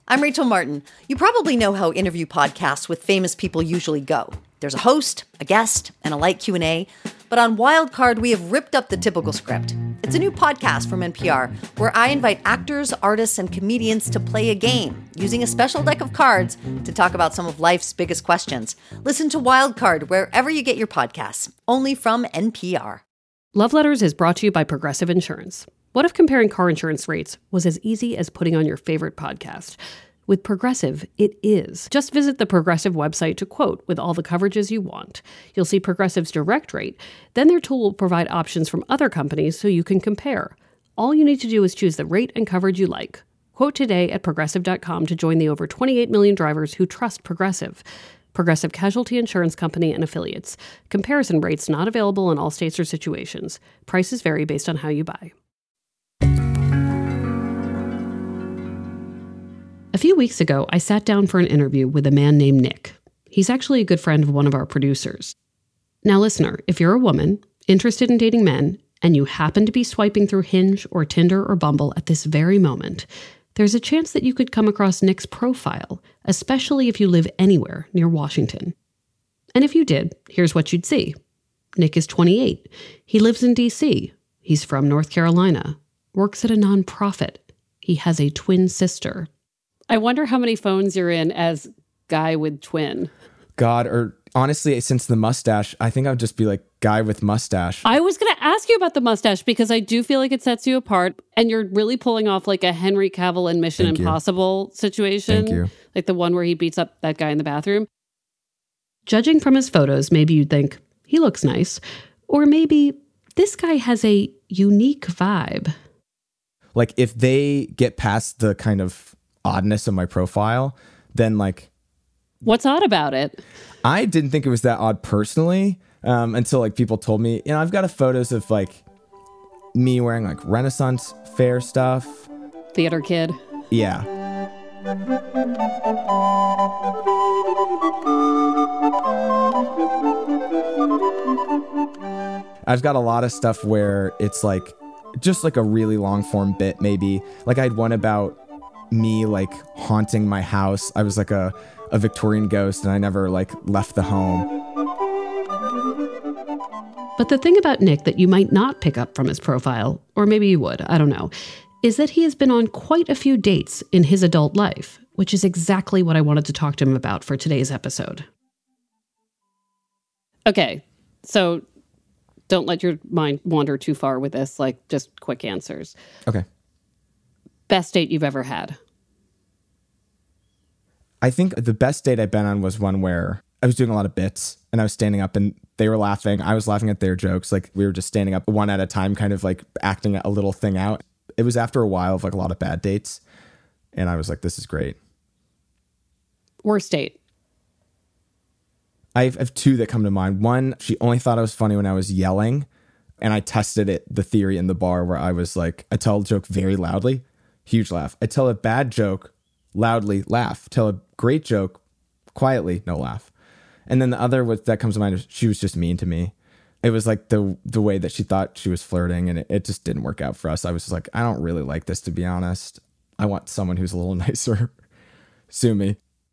I'm Rachel Martin. You probably know how interview podcasts with famous people usually go. There's a host, a guest, and a light Q&A. But on Wildcard, we have ripped up the typical script. It's a new podcast from NPR where I invite actors, artists, and comedians to play a game using a special deck of cards to talk about some of life's biggest questions. Listen to Wildcard wherever you get your podcasts, only from NPR. Love Letters is brought to you by Progressive Insurance. What if comparing car insurance rates was as easy as putting on your favorite podcast? With Progressive, it is. Just visit the Progressive website to quote with all the coverages you want. You'll see Progressive's direct rate. Then their tool will provide options from other companies so you can compare. All you need to do is choose the rate and coverage you like. Quote today at Progressive.com to join the over 28 million drivers who trust Progressive. Progressive Casualty Insurance Company and Affiliates. Comparison rates not available in all states or situations. Prices vary based on how you buy. A few weeks ago, I sat down for an interview with a man named Nick. He's actually a good friend of one of our producers. Now, listener, if you're a woman interested in dating men and you happen to be swiping through Hinge or Tinder or Bumble at this very moment, there's a chance that you could come across Nick's profile, especially if you live anywhere near Washington. And if you did, here's what you'd see. Nick is 28. He lives in D.C. He's from North Carolina. Works at a nonprofit. He has a twin sister. I wonder how many phones you're in as guy with twin. God, or honestly, since the mustache, I think I would just be like guy with mustache. I was going to ask you about the mustache because I do feel like it sets you apart and you're really pulling off like a Henry Cavill in Mission Impossible situation. Thank you. Like the one where he beats up that guy in the bathroom. Judging from his photos, maybe you'd think he looks nice. Or maybe this guy has a unique vibe. Like if they get past the kind of oddness of my profile, then like... What's odd about it? I didn't think it was that odd personally until like people told me, you know, I've got photos of like me wearing like Renaissance fair stuff. Theater kid. Yeah. I've got a lot of stuff where it's like just like a really long form bit maybe. Like I had one about me like haunting my house. I was like a Victorian ghost and I never like left the home. But the thing about Nick that you might not pick up from his profile, or maybe you would, I don't know, is that he has been on quite a few dates in his adult life, which is exactly what I wanted to talk to him about for today's episode. Okay, so don't let your mind wander too far with this, like just quick answers. Okay. Best date you've ever had? I think the best date I've been on was one where I was doing a lot of bits and I was standing up and they were laughing. I was laughing at their jokes. Like we were just standing up one at a time, kind of like acting a little thing out. It was after a while of like a lot of bad dates. And I was like, this is great. Worst date? I have two that come to mind. One, she only thought I was funny when I was yelling. And I tested it, the theory in the bar where I was like, I tell a joke very loudly. Huge laugh. I tell a bad joke, loudly, laugh. Tell a great joke, quietly, no laugh. And then the other that comes to mind is she was just mean to me. It was like the way that she thought she was flirting, and it just didn't work out for us. I was just like, I don't really like this, to be honest. I want someone who's a little nicer. Sue me.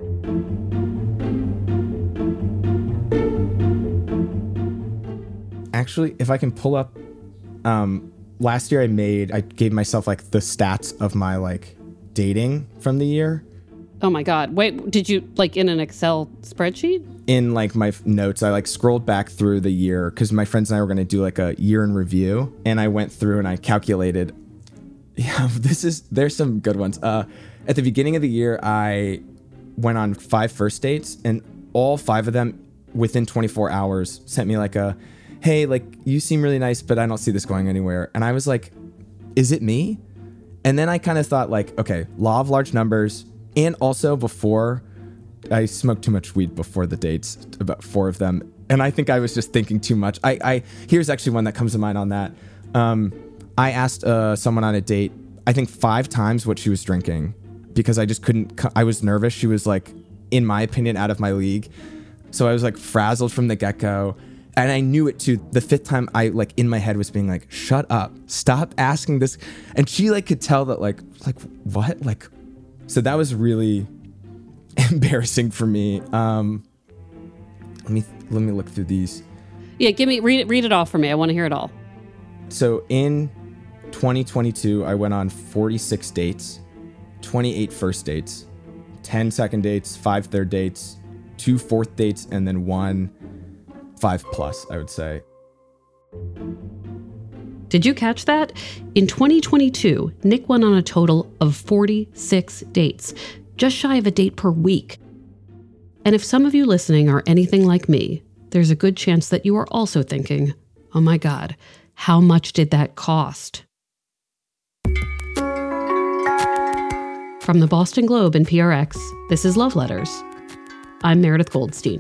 Actually, if I can pull up... last year I gave myself like the stats of my like dating from the year. Oh my God. Wait, did you like in an Excel spreadsheet? In like my notes, I like scrolled back through the year because my friends and I were going to do like a year in review. And I went through and I calculated. Yeah, there's some good ones. At the beginning of the year, I went on 5 first dates and all 5 of them within 24 hours sent me like a, hey, like, you seem really nice, but I don't see this going anywhere. And I was like, is it me? And then I kind of thought like, okay, law of large numbers. And also before, I smoked too much weed before the dates, about 4 of them. And I think I was just thinking too much. Here's actually one that comes to mind on that. I asked someone on a date, I think 5 times what she was drinking because I just couldn't, I was nervous. She was like, in my opinion, out of my league. So I was like frazzled from the get-go. And I knew it too. The 5th time I like in my head was being like, shut up, stop asking this. And she like could tell that like what? Like, So that was really embarrassing for me. Let me look through these. Yeah, read it all for me. I want to hear it all. So in 2022, I went on 46 dates, 28 first dates, 10 second dates, 5 third dates, 2 fourth dates, and then 1 5+, I would say. Did you catch that? In 2022, Nick went on a total of 46 dates, just shy of a date per week. And if some of you listening are anything like me, there's a good chance that you are also thinking, oh my God, how much did that cost? From the Boston Globe and PRX, this is Love Letters. I'm Meredith Goldstein.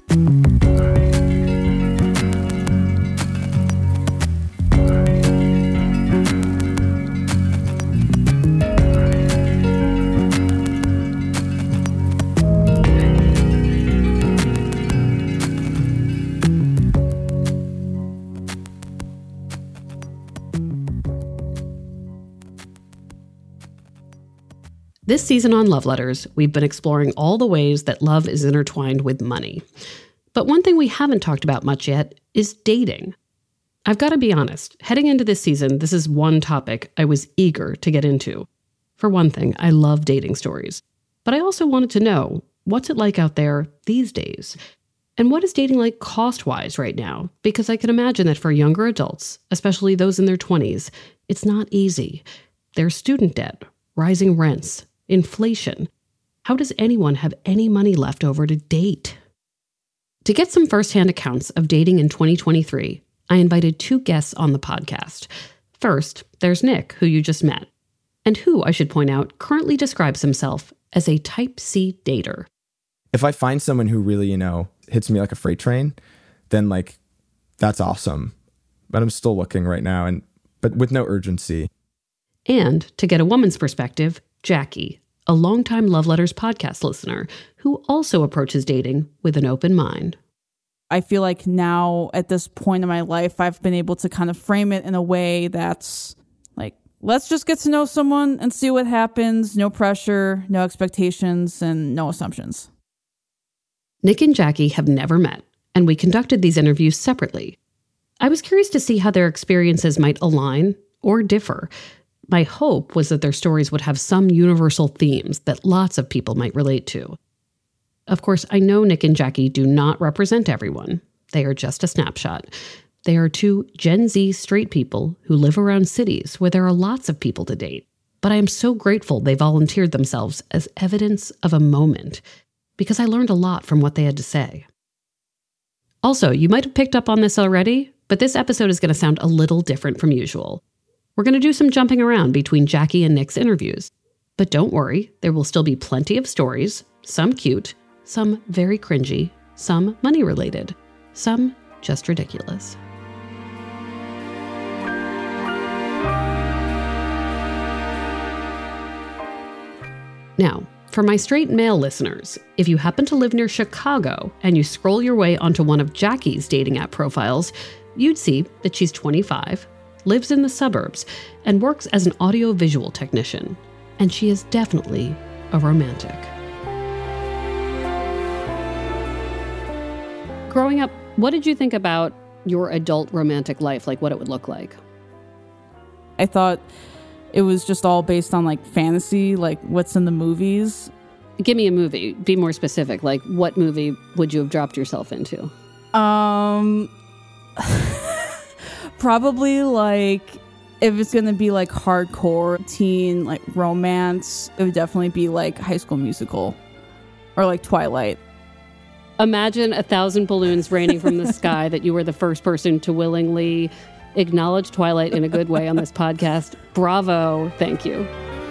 This season on Love Letters, we've been exploring all the ways that love is intertwined with money. But one thing we haven't talked about much yet is dating. I've got to be honest, heading into this season, this is one topic I was eager to get into. For one thing, I love dating stories. But I also wanted to know, what's it like out there these days? And what is dating like cost-wise right now? Because I can imagine that for younger adults, especially those in their 20s, it's not easy. There's student debt, rising rents, inflation. How does anyone have any money left over to date? To get some firsthand accounts of dating in 2023, I invited 2 guests on the podcast. First, there's Nick, who you just met, and who, I should point out, currently describes himself as a Type C dater. If I find someone who really, hits me like a freight train, then that's awesome. But I'm still looking right now, but with no urgency. And to get a woman's perspective, Jackie, a longtime Love Letters podcast listener who also approaches dating with an open mind. I feel like now at this point in my life, I've been able to kind of frame it in a way that's like, let's just get to know someone and see what happens. No pressure, no expectations, and no assumptions. Nick and Jackie have never met, and we conducted these interviews separately. I was curious to see how their experiences might align or differ. My hope was that their stories would have some universal themes that lots of people might relate to. Of course, I know Nick and Jackie do not represent everyone. They are just a snapshot. They are 2 Gen Z straight people who live around cities where there are lots of people to date. But I am so grateful they volunteered themselves as evidence of a moment, because I learned a lot from what they had to say. Also, you might have picked up on this already, but this episode is going to sound a little different from usual. We're going to do some jumping around between Jackie and Nick's interviews. But don't worry, there will still be plenty of stories, some cute, some very cringy, some money-related, some just ridiculous. Now, for my straight male listeners, if you happen to live near Chicago and you scroll your way onto one of Jackie's dating app profiles, you'd see that she's 25, lives in the suburbs, and works as an audio-visual technician. And she is definitely a romantic. Growing up, what did you think about your adult romantic life, like what it would look like? I thought it was just all based on fantasy, what's in the movies. Give me a movie. Be more specific. What movie would you have dropped yourself into? Probably if it's gonna be hardcore teen romance, it would definitely be High School Musical or Twilight. Imagine 1,000 balloons raining from the sky that you were the first person to willingly acknowledge Twilight in a good way on this podcast. Bravo. Thank you.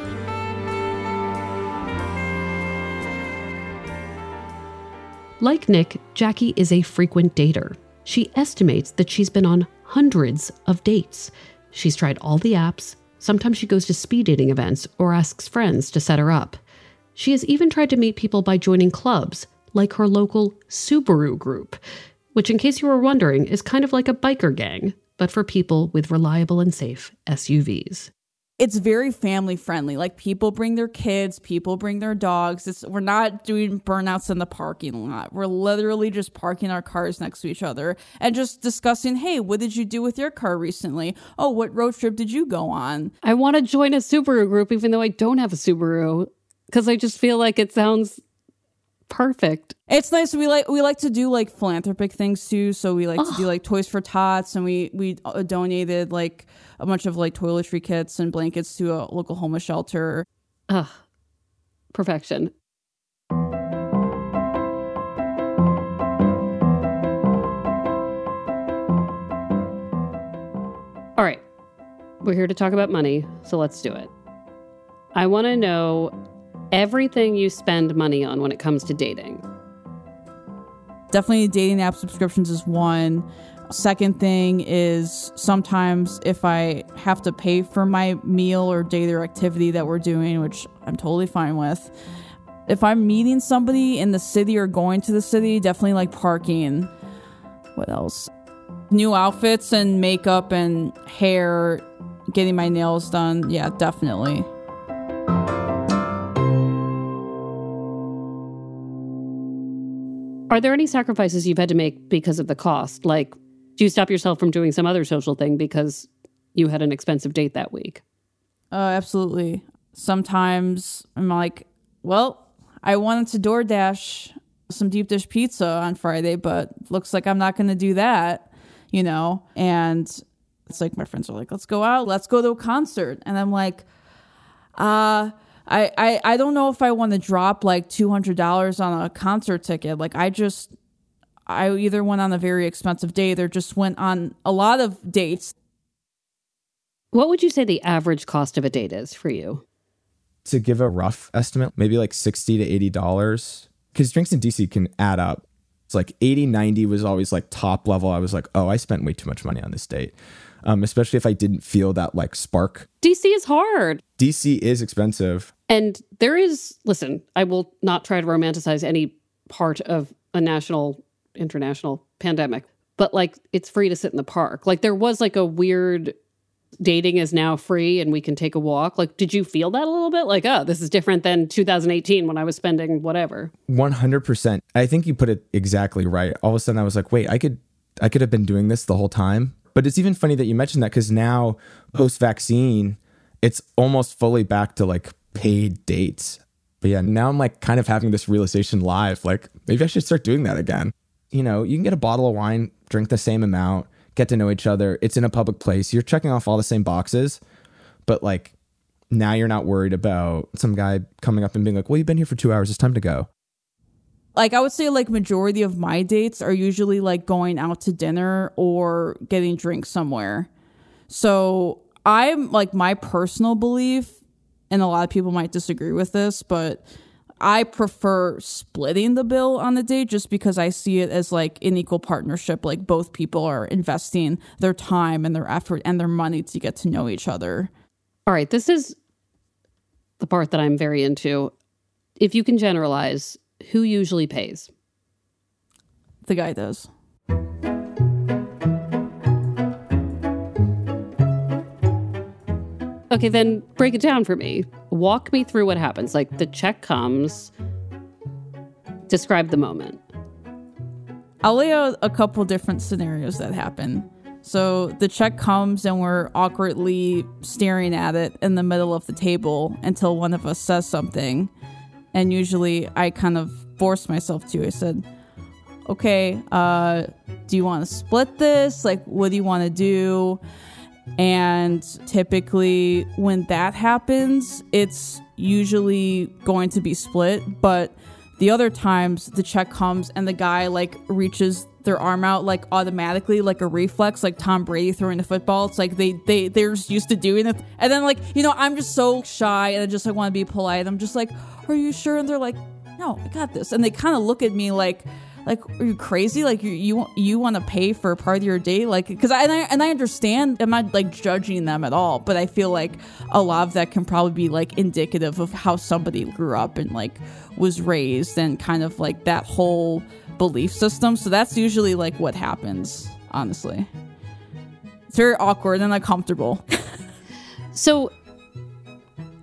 Like Nick, Jackie is a frequent dater. She estimates that she's been on hundreds of dates. She's tried all the apps. Sometimes she goes to speed dating events or asks friends to set her up. She has even tried to meet people by joining clubs, like her local Subaru group, which, in case you were wondering, is kind of like a biker gang, but for people with reliable and safe SUVs. it's very family friendly. Like people bring their kids, people bring their dogs. We're not doing burnouts in the parking lot. We're literally just parking our cars next to each other and just discussing, hey, what did you do with your car recently? Oh, what road trip did you go on? I want to join a Subaru group even though I don't have a Subaru because I just feel like it sounds perfect. It's nice. We like to do like philanthropic things too. So we like to do like Toys for Tots, and we donated like a bunch of like toiletry kits and blankets to a local homeless shelter. Perfection. All right. We're here to talk about money, so let's do it. I want to know everything you spend money on when it comes to dating. Definitely dating app subscriptions is one. Second thing is sometimes if I have to pay for my meal or date or activity that we're doing, which I'm totally fine with. If I'm meeting somebody in the city or going to the city, definitely like parking. What else? New outfits and makeup and hair, getting my nails done. Yeah, definitely. Are there any sacrifices you've had to make because of the cost? Like, do you stop yourself from doing some other social thing because you had an expensive date that week? Absolutely. Sometimes I'm like, well, I wanted to DoorDash some deep dish pizza on Friday, but looks like I'm not going to do that, you know? And it's like my friends are like, let's go out. Let's go to a concert. And I'm like, I don't know if I want to drop like $200 on a concert ticket. Like I either went on a very expensive date or just went on a lot of dates. What would you say the average cost of a date is for you? To give a rough estimate, maybe like $60 to $80, because drinks in DC can add up. It's like 80, 90 was always like top level. I was like, oh, I spent way too much money on this date. Especially if I didn't feel that like spark. DC is hard. DC is expensive. And there is, listen, I will not try to romanticize any part of a national, international pandemic, but like it's free to sit in the park. Like there was like a weird dating is now free and we can take a walk. Like, did you feel that a little bit? Like, oh, this is different than 2018 when I was spending whatever. 100%. I think you put it exactly right. All of a sudden I was like, wait, I could have been doing this the whole time. But it's even funny that you mentioned that because now post-vaccine, it's almost fully back to like paid dates. But yeah, now I'm like kind of having this realization live, like maybe I should start doing that again. You know, you can get a bottle of wine, drink the same amount, get to know each other. It's in a public place. You're checking off all the same boxes, but like now you're not worried about some guy coming up and being like, well, you've been here for 2 hours. It's time to go. Like I would say like majority of my dates are usually like going out to dinner or getting drinks somewhere. So I'm like my personal belief, and a lot of people might disagree with this, but I prefer splitting the bill on the date just because I see it as like an equal partnership. Like both people are investing their time and their effort and their money to get to know each other. All right, this is the part that I'm very into. If you can generalize, who usually pays? The guy does. Okay, then break it down for me. Walk me through what happens. Like the check comes. Describe the moment. I'll lay out a couple different scenarios that happen. So the check comes and we're awkwardly staring at it in the middle of the table until one of us says something. And usually I kind of force myself to. I said, okay, do you want to split this? Like, what do you want to do? And typically when that happens, it's usually going to be split. But the other times the check comes and the guy like reaches their arm out like automatically, like a reflex, like Tom Brady throwing the football. It's like they're just used to doing it. And then like, you know, I'm just so shy and I just like want to be polite. I'm just like, are you sure? And they're like, no, I got this. And they kind of look at me like, are you crazy? Like you want to pay for part of your date? Like, because I understand. I'm not like judging them at all, but I feel like a lot of that can probably be like indicative of how somebody grew up and like was raised and kind of like that whole belief system. So that's usually like what happens. Honestly, it's very awkward and uncomfortable. So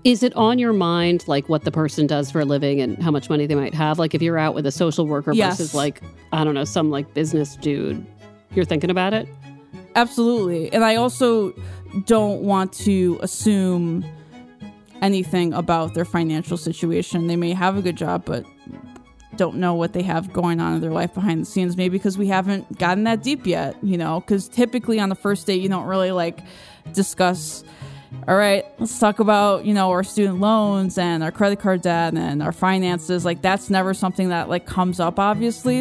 Is it on your mind, like, what the person does for a living and how much money they might have? Like, if you're out with a social worker versus, like, I don't know, some, like, business dude, you're thinking about it? Absolutely. And I also don't want to assume anything about their financial situation. They may have a good job, but don't know what they have going on in their life behind the scenes, maybe because we haven't gotten that deep yet, you know, because typically on the first date, you don't really, like, discuss, all right, let's talk about, you know, our student loans and our credit card debt and our finances. Like, that's never something that, like, comes up, obviously.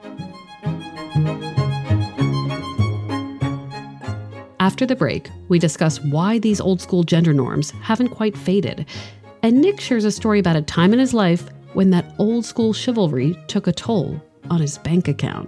After the break, we discuss why these old school gender norms haven't quite faded. And Nick shares a story about a time in his life when that old school chivalry took a toll on his bank account.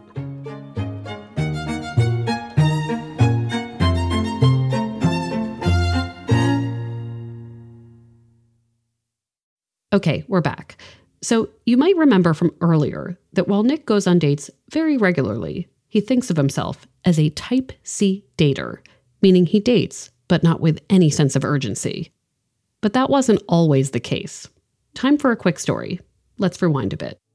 Okay, we're back. So you might remember from earlier that while Nick goes on dates very regularly, he thinks of himself as a type C dater, meaning he dates, but not with any sense of urgency. But that wasn't always the case. Time for a quick story. Let's rewind a bit.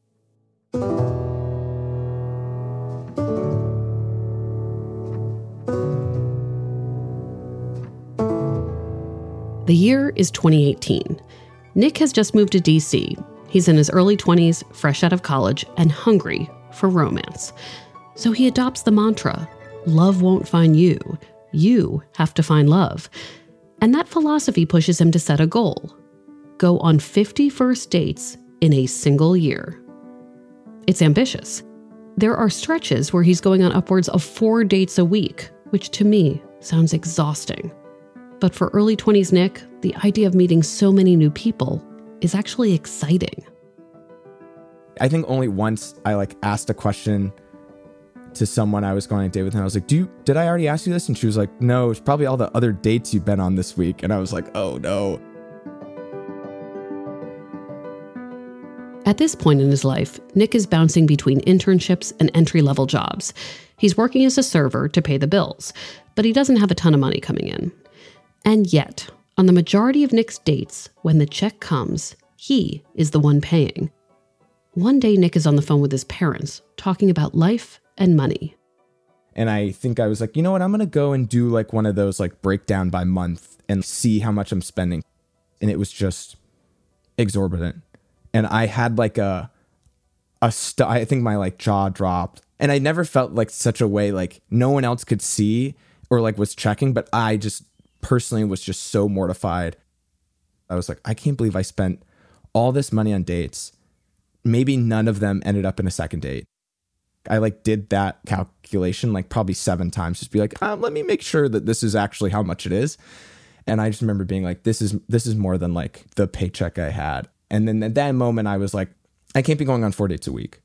The year is 2018. Nick has just moved to DC. He's in his early 20s, fresh out of college, and hungry for romance. So he adopts the mantra, love won't find you. You have to find love. And that philosophy pushes him to set a goal. Go on 50 first dates in a single year. It's ambitious. There are stretches where he's going on upwards of 4 dates a week, which to me sounds exhausting. But for early 20s Nick, the idea of meeting so many new people is actually exciting. I think only once I asked a question to someone I was going on a date with, and I was like, did I already ask you this? And she was like, no, it's probably all the other dates you've been on this week. And I was like, oh no. At this point in his life, Nick is bouncing between internships and entry-level jobs. He's working as a server to pay the bills, but he doesn't have a ton of money coming in. And yet, on the majority of Nick's dates, when the check comes, he is the one paying. One day, Nick is on the phone with his parents, talking about life and money. And I think I was like, you know what, I'm going to go and do one of those breakdown by month and see how much I'm spending. And it was just exorbitant. And I had I think my jaw dropped. And I never felt such a way no one else could see or was checking, but I just personally was just so mortified. I was like, I can't believe I spent all this money on dates. Maybe none of them ended up in a second date. I did that calculation probably 7 times, just be let me make sure that this is actually how much it is. And I just remember being this is more than the paycheck I had. And then at that moment I was like, I can't be going on 4 dates a week.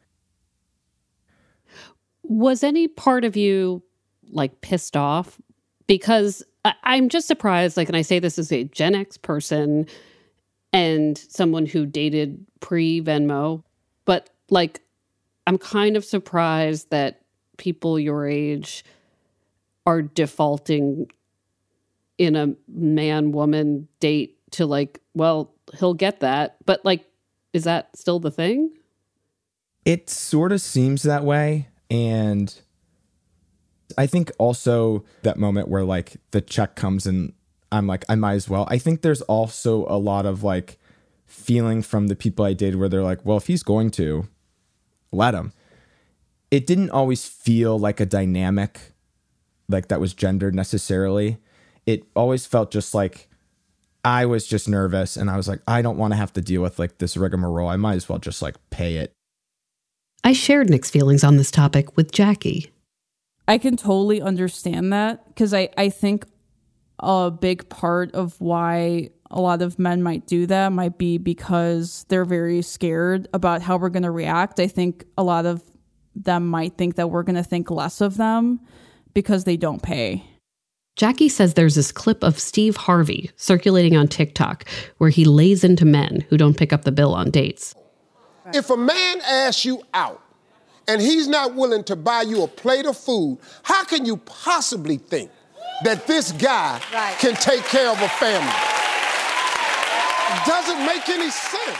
Was any part of you pissed off? Because I'm just surprised, and I say this as a Gen X person and someone who dated pre-Venmo, but I'm kind of surprised that people your age are defaulting in a man-woman date to well, he'll get that. But is that still the thing? It sort of seems that way. And I think also that moment where the check comes and I'm I might as well. I think there's also a lot of feeling from the people I dated where they're well, if he's going to, let him. It didn't always feel like a dynamic that was gendered necessarily. It always felt just I was just nervous and I was I don't want to have to deal with this rigmarole. I might as well just pay it. I shared Nick's feelings on this topic with Jackie. I can totally understand that because I think a big part of why a lot of men might do that might be because they're very scared about how we're going to react. I think a lot of them might think that we're going to think less of them because they don't pay. Jackie says there's this clip of Steve Harvey circulating on TikTok where he lays into men who don't pick up the bill on dates. If a man asks you out and he's not willing to buy you a plate of food, how can you possibly think that this guy can take care of a family? It doesn't make any sense.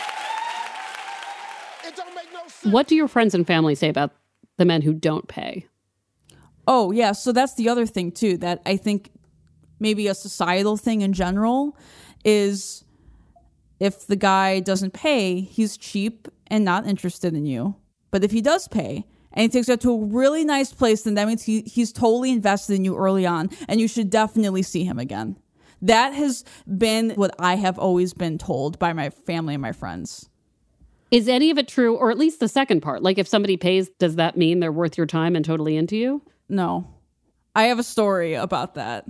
It don't make no sense. What do your friends and family say about the men who don't pay? Oh, yeah. So that's the other thing, too, that I think maybe a societal thing in general is if the guy doesn't pay, he's cheap and not interested in you. But if he does pay and he takes you to a really nice place, then that means he's totally invested in you early on, and you should definitely see him again. That has been what I have always been told by my family and my friends. Is any of it true, or at least the second part? Like, if somebody pays, does that mean they're worth your time and totally into you? No. I have a story about that.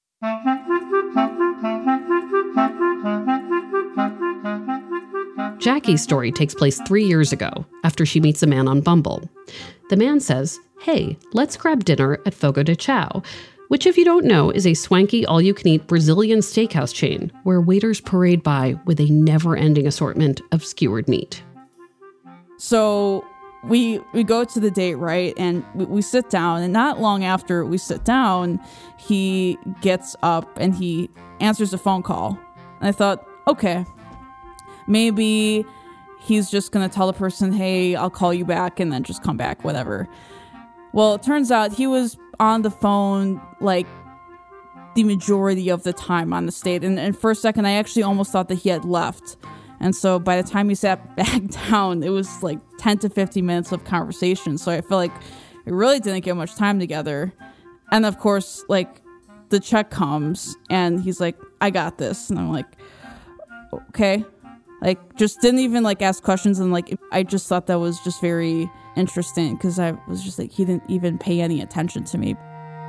Jackie's story takes place 3 years ago, after she meets a man on Bumble. The man says, "Hey, let's grab dinner at Fogo de Chao," which, if you don't know, is a swanky all-you-can-eat Brazilian steakhouse chain where waiters parade by with a never-ending assortment of skewered meat. So we go to the date, right? And we sit down, and not long after we sit down, he gets up and he answers a phone call. And I thought, okay, maybe he's just going to tell the person, hey, I'll call you back, and then just come back, whatever. Well, it turns out he was on the phone like the majority of the time on the date. And for a second, I actually almost thought that he had left. And so by the time he sat back down, it was like 10 to 15 minutes of conversation. So I feel like we really didn't get much time together. And of course, like, the check comes and he's like, I got this. And I'm like, okay. Like, just didn't even like ask questions. And like, I just thought that was just very interesting because I was just like, he didn't even pay any attention to me.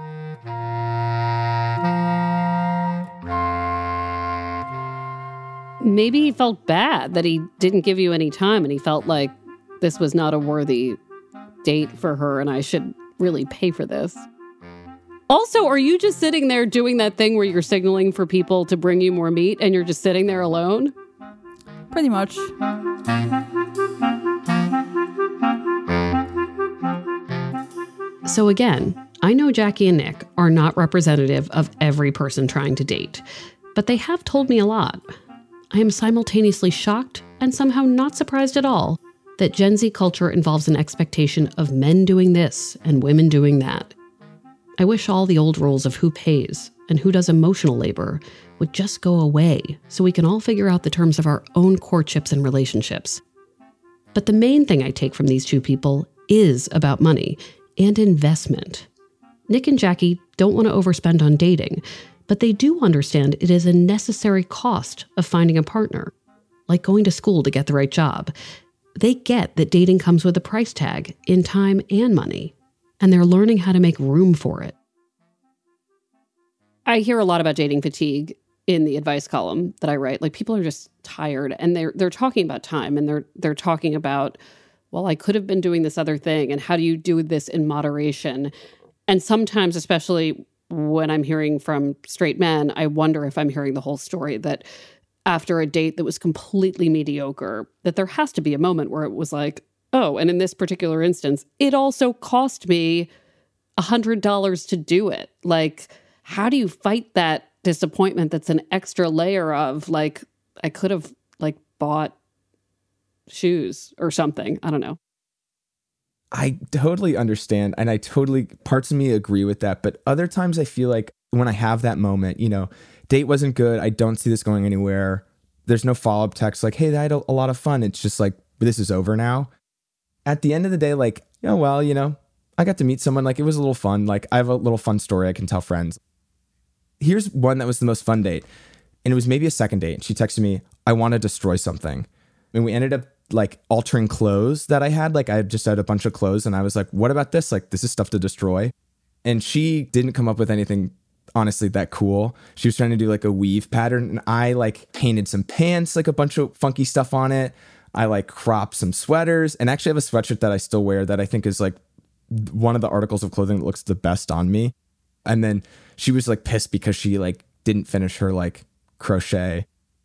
Maybe he felt bad that he didn't give you any time, and he felt like this was not a worthy date for her and I should really pay for this. Also, are you just sitting there doing that thing where you're signaling for people to bring you more meat and you're just sitting there alone? Pretty much. So again, I know Jackie and Nick are not representative of every person trying to date, but they have told me a lot. I am simultaneously shocked and somehow not surprised at all that Gen Z culture involves an expectation of men doing this and women doing that. I wish all the old rules of who pays and who does emotional labor would just go away so we can all figure out the terms of our own courtships and relationships. But the main thing I take from these two people is about money and investment. Nick and Jackie don't want to overspend on dating, but they do understand it is a necessary cost of finding a partner, like going to school to get the right job. They get that dating comes with a price tag in time and money, and they're learning how to make room for it. I hear a lot about dating fatigue in the advice column that I write. Like, people are just tired, and they're talking about time, and they're talking about, well, I could have been doing this other thing, and how do you do this in moderation? And sometimes, especially when I'm hearing from straight men, I wonder if I'm hearing the whole story, that after a date that was completely mediocre, that there has to be a moment where it was like, oh, and in this particular instance, it also cost me $100 to do it. Like, how do you fight that disappointment that's an extra layer of, like, I could have, like, bought shoes or something? I don't know. I totally understand, and parts of me agree with that, but other times I feel like when I have that moment, date wasn't good, I don't see this going anywhere, there's no follow-up text like, hey, I had a lot of fun, it's just like, this is over now. At the end of the day, like, I got to meet someone, like, it was a little fun, like, I have a little fun story I can tell friends. Here's one that was the most fun date, and it was maybe a second date, and she texted me, I want to destroy something, and we ended up like altering clothes that I had. Like, I just had a bunch of clothes and I was like, what about this? Like, this is stuff to destroy. And she didn't come up with anything, honestly, that cool. She was trying to do like a weave pattern, and I like painted some pants, like a bunch of funky stuff on it. I like cropped some sweaters, and actually have a sweatshirt that I still wear that I think is like one of the articles of clothing that looks the best on me. And then she was like pissed because she like didn't finish her like crochet.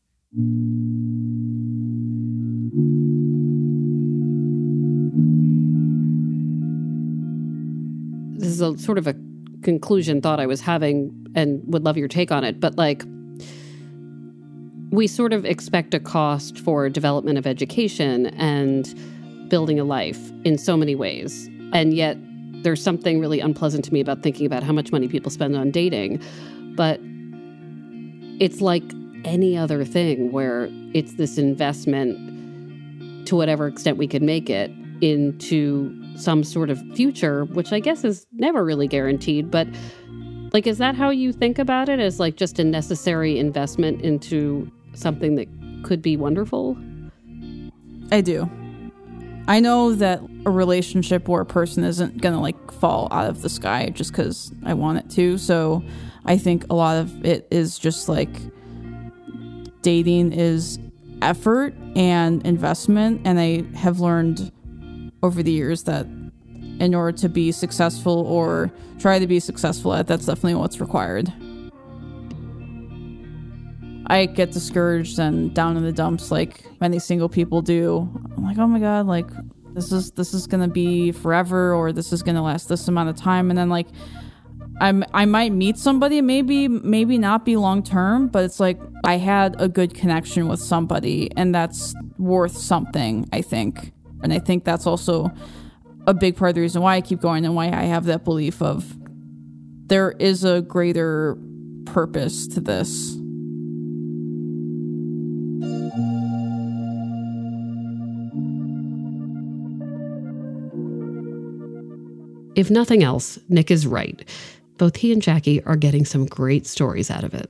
This is a sort of a conclusion thought I was having and would love your take on it. But like, we sort of expect a cost for development of education and building a life in so many ways. And yet there's something really unpleasant to me about thinking about how much money people spend on dating. But it's like any other thing where it's this investment to whatever extent we can make it into some sort of future, which I guess is never really guaranteed. But like, is that how you think about it, as like just a necessary investment into something that could be wonderful? I do. I know that a relationship or a person isn't going to like fall out of the sky just because I want it to. So I think a lot of it is just like dating is effort and investment. And I have learned over the years that in order to be successful or try to be successful at, that's definitely what's required. I get discouraged and down in the dumps like many single people do. I'm like, oh my God, like this is gonna be forever, or this is gonna last this amount of time. And then like I might meet somebody, maybe not be long term, but it's like I had a good connection with somebody, and that's worth something, I think. And I think that's also a big part of the reason why I keep going and why I have that belief of there is a greater purpose to this. If nothing else, Nick is right. Both he and Jackie are getting some great stories out of it.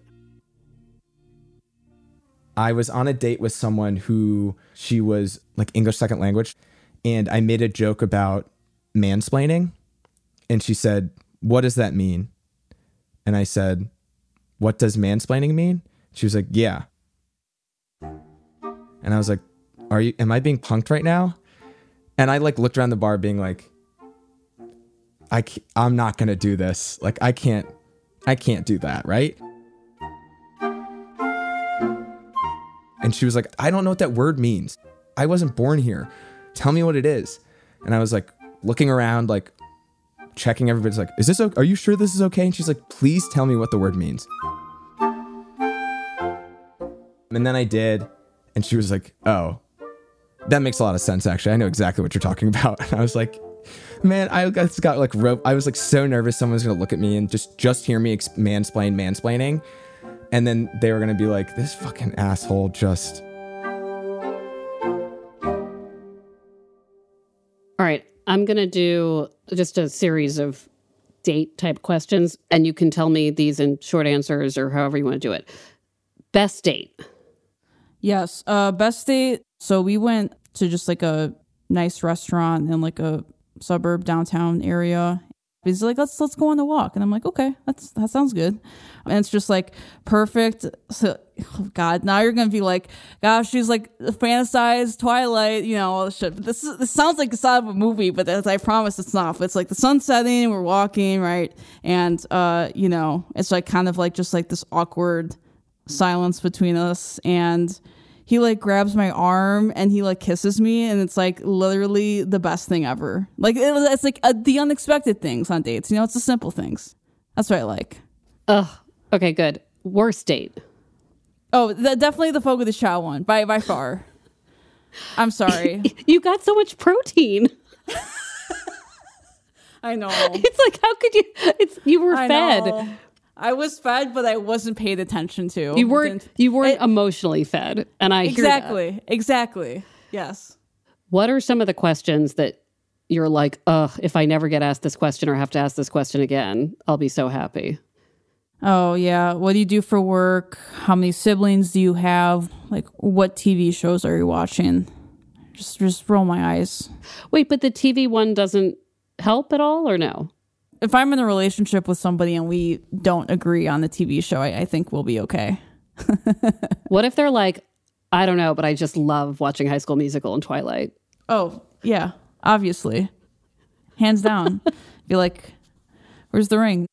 I was on a date with someone who she was like English second language, and I made a joke about mansplaining, and she said, "What does that mean?" And I said, "What does mansplaining mean?" She was like, "Yeah." And I was like, am I being punked right now? And I like looked around the bar being like, I'm not going to do this. Like, I can't do that. Right. And she was like, "I don't know what that word means. I wasn't born here. Tell me what it is." And I was like looking around, like checking everybody's like, "Is this okay? Are you sure this is okay?" And she's like, "Please tell me what the word means." And then I did. And she was like, "Oh, that makes a lot of sense. Actually, I know exactly what you're talking about." And I was like, man, I got like rope. I was like so nervous someone was going to look at me and just hear me mansplaining. And then they were going to be like, this fucking asshole just. All right. I'm going to do just a series of date type questions, and you can tell me these in short answers or however you want to do it. Best date. Yes. Best date. So we went to just like a nice restaurant in like a suburb downtown area. He's like, let's go on a walk. And I'm like, okay, that sounds good. And it's just like perfect. So, oh God, now you're going to be like, gosh, she's like fantasized Twilight, you know, all this shit. But this sounds like it's out of a movie, but as I promise it's not. But it's like the sun setting, we're walking, right? And, you know, it's like kind of like just like this awkward silence between us. And he like grabs my arm and he like kisses me, and it's like literally the best thing ever. Like it's like the unexpected things on dates. You know, it's the simple things. That's what I like. Ugh. Okay, good. Worst date. Oh, definitely the Fogo de Chao one by far. I'm sorry. You got so much protein. I know. It's like, how could you? You were fed. Know. I was fed, but I wasn't paid attention to. You weren't emotionally fed, and I hear that. Exactly. Yes. What are some of the questions that you're like, ugh, if I never get asked this question or have to ask this question again, I'll be so happy? Oh, yeah. What do you do for work? How many siblings do you have? Like, what TV shows are you watching? Just roll my eyes. Wait, but the TV one doesn't help at all, or no? If I'm in a relationship with somebody and we don't agree on the TV show, I think we'll be okay. What if they're like, I don't know, but I just love watching High School Musical and Twilight? Oh, yeah, obviously. Hands down. Be like, where's the ring?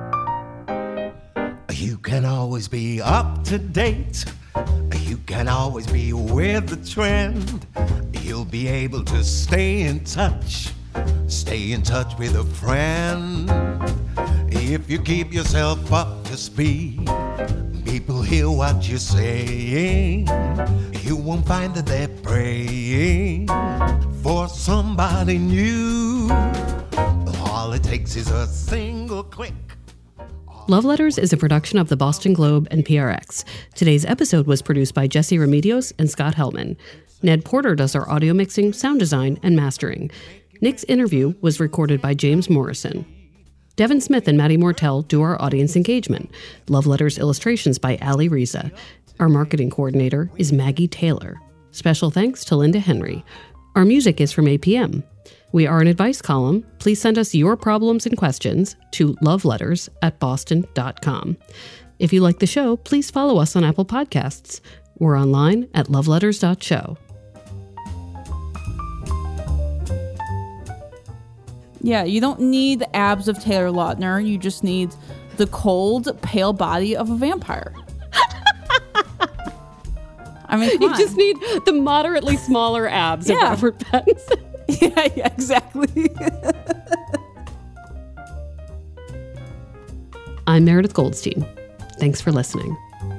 You can always be up to date. You can always be with the trend. You'll be able to stay in touch. Stay in touch with a friend. If you keep yourself up to speed, be people hear what you're saying, you won't find that they're praying for somebody new. All it takes is a single click. Love Letters is a production of the Boston Globe and PRX. Today's episode was produced by Jesse Remedios and Scott Hellman. Ned Porter does our audio mixing, sound design, and mastering. Nick's interview was recorded by James Morrison. Devin Smith and Maddie Mortel do our audience engagement. Love Letters illustrations by Ali Riza. Our marketing coordinator is Maggie Taylor. Special thanks to Linda Henry. Our music is from APM. We are an advice column. Please send us your problems and questions to loveletters@boston.com. If you like the show, please follow us on Apple Podcasts. We're online at loveletters.show. Yeah, you don't need the abs of Taylor Lautner. You just need the cold, pale body of a vampire. I mean, You just need the moderately smaller abs of Robert Pattinson. Yeah, exactly. I'm Meredith Goldstein. Thanks for listening.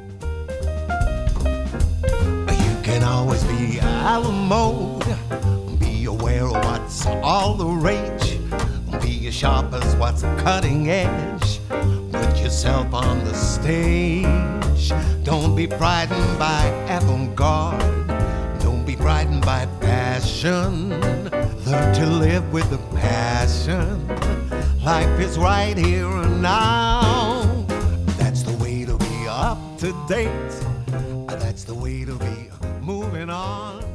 You can always be out of mode. Be aware of what's all the rage. Be as sharp as what's cutting edge. Put yourself on the stage. Don't be frightened by avant-garde. Don't be frightened by passion. Learn to live with the passion. Life is right here and now. That's the way to be up to date. That's the way to be moving on.